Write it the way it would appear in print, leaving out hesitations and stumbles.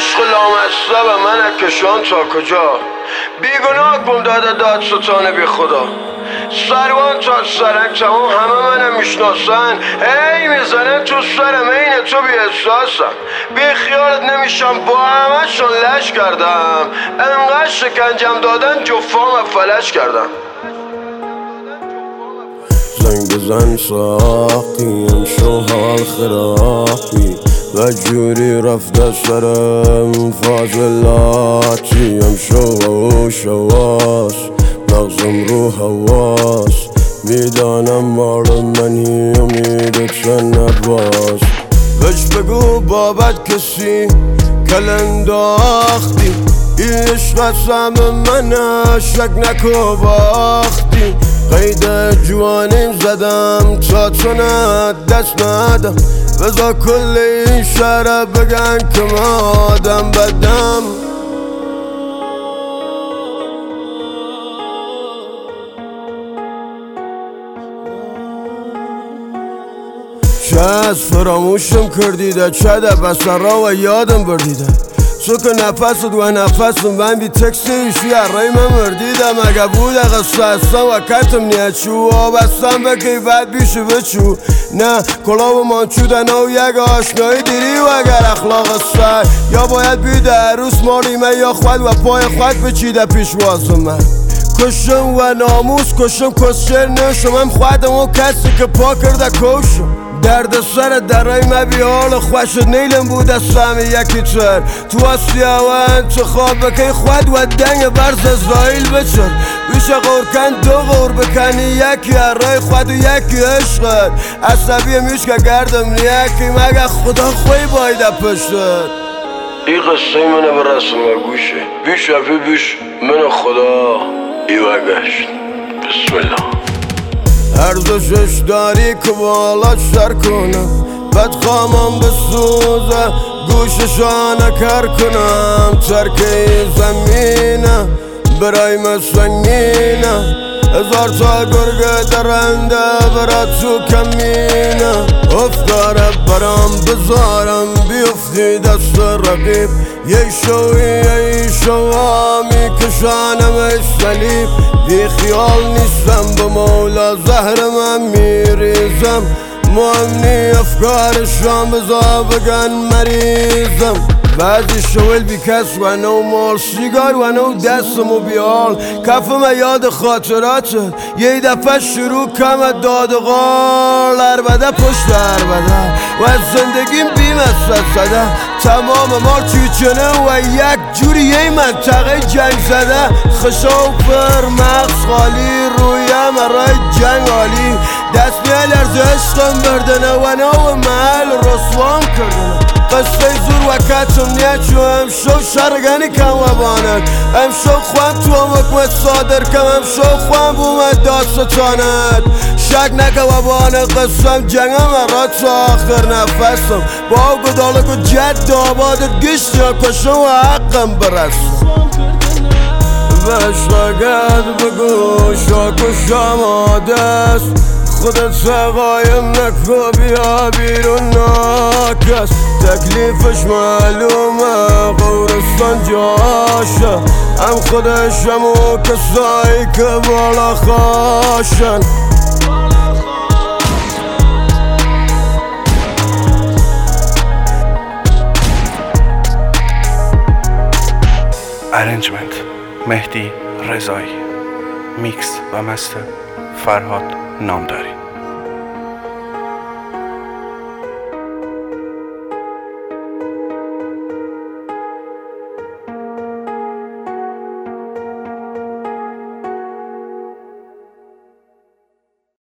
عشق لامصب من کشان تا کجا، بیگناه کن داده داد ستانه بی خدا. سروان تا سرک تمام همه منم میشناسن، ای میزنن تو سرم این تو بی احساسم. بی خیالت نمیشم با همه شون لش کردم، انقدر شکنجم دادن جفام فلش کردم. زنگ بزن ساقیم شو حال خرابی و جوری رفته سرم فاضلاتیم. شواش مغزم رو حواس میدانم مال منی امیدت چند نباز. بهش بگو بابت کسی کل انداختی، این عشق سم منه شک نکو باختی. قید جوانیم زدم تا تو نه دست ندم، بذار کل این شهر بگن که من آدم بدم. چه از فراموشم کردیده، چه ده بسر را و یادم بردیده. تو که نفست و نفسم من بی تکسیشی ارای من مردیدم. اگه بود قصه هستم و کتم نیت شو آبستم بکی بعد بیشو بچو. نه کلاب مانچودن و یک آشنایی دیری و اگر اخلاق سر یا باید بیده عروس ماریمه یا خود و پای خود بچیده پیشواز من. کشم و ناموس کشم کسچر نشم، هم خودم و کسی که پا کرده کشم. درد سر درای مبی حال خوشت نیلم بود از سهمی یکی تر. تو آسیا و انتخاب بکن خود و دنگ برز ازرائیل بچر. بیشه غورکن دو غور بکنی یکی ارای خود و یکی عشقت. عصبی میش که گردم یکی مگه خدا خوی بایده پشتت. این قصه منه برسم و گوشه بیش افی بیش من خدا ایوه گشت. بسم الله. ارزشش داری که بالا سر کنم، بد خامم بسوزه گوششانه کر کنم. ترکه زمینه برای مسنگینه، هزار تا گرگه درنده برا تو کمینه. افکاره برام بذارم بیفتی دست رقیب، یه شوها میکشانم صلیب. بی خیال نیستم به مولا زهر من میریزم، مهمنی افکارشان بذار بگن مریضم. بعضی شویل بی کس و نو مال سیگار و نو دستم و بیال کفم یاد خاطراتت. یه دفعه شروع کم داد و غال عربده پشت عربده و از زندگیم بیم از زده. تمام مال چیچنه و یک جوری یه منطقه جنگ زده. خشاو پر مغز خالی رویم رای جنگ عالی. دست میل ارز عشقم بردنه و نو محل رسوان کردنه. قصه زور و کتم نیت شو امشو شرگنی کم و بانن. امشو خوام تو هم حکمت صادر کم، امشو خوام بومد داستانت. شک نکه و بانت قسم جنگم را تا آخر نفسم. با گدالک و جد آبادت گشت یا کشم و حقم برسم. بشتگت بگو شاکش آماده است، خودت قایم نکو بیا بیرون ناکس. تکلیفش معلومه قورستان جاشه، هم خودشم و کسایی که بالا خاشن. ارنجمنت مهدی رضایی، میکس و مستر فرهاد نامدار.